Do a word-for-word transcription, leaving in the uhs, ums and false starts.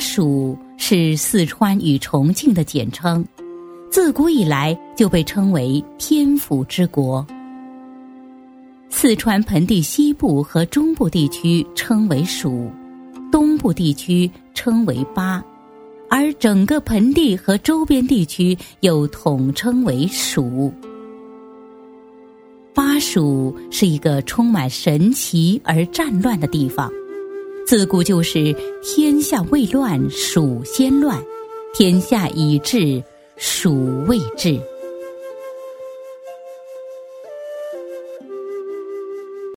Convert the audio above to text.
蜀是四川与重庆的简称，自古以来就被称为天府之国。四川盆地西部和中部地区称为蜀，东部地区称为巴，而整个盆地和周边地区又统称为蜀。巴蜀是一个充满神奇而战乱的地方，自古就是天下未乱，蜀先乱；天下已治，蜀未治。